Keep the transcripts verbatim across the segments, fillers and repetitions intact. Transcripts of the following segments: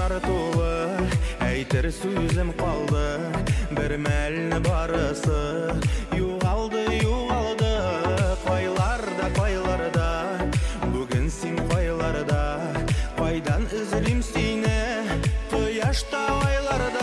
тартулы, әйтер сөзім қалды, бір мәліні барысы. Юғалды, юғалды, қайларда, қайларда, бүгін сен қайларда, қайдан үзілім сені, қояшта айларда.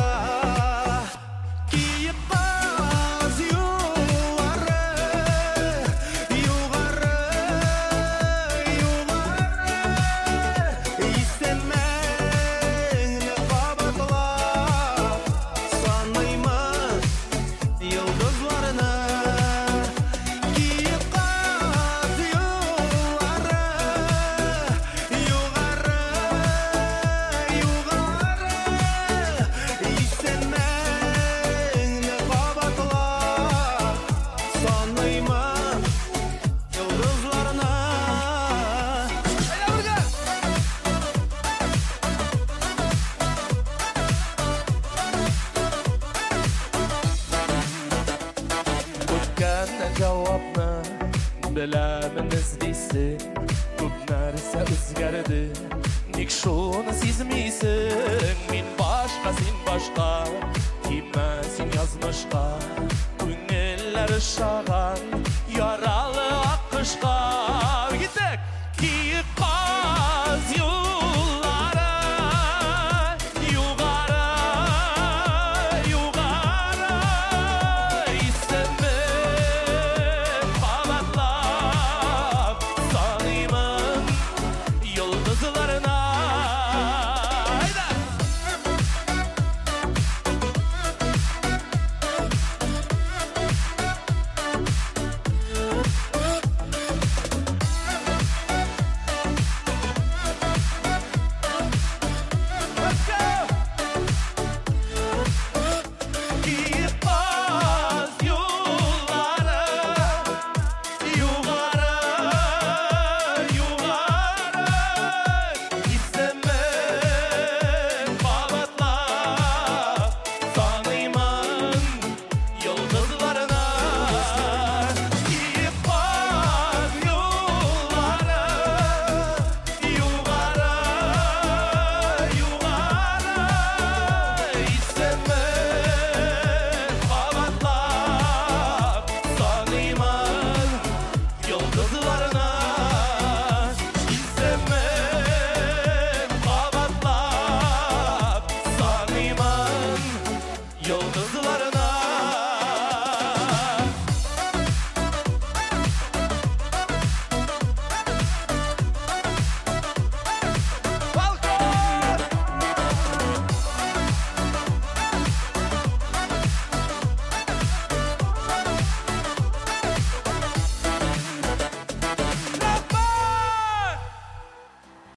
Cevapны biləmin izliysin, Көп нәрсе үзгәрді, Ник шуны сизмейсің, Мин башка, син башка, Кимә син язмышка, Күңелләр шаган, Яралы аккышка. Гитек!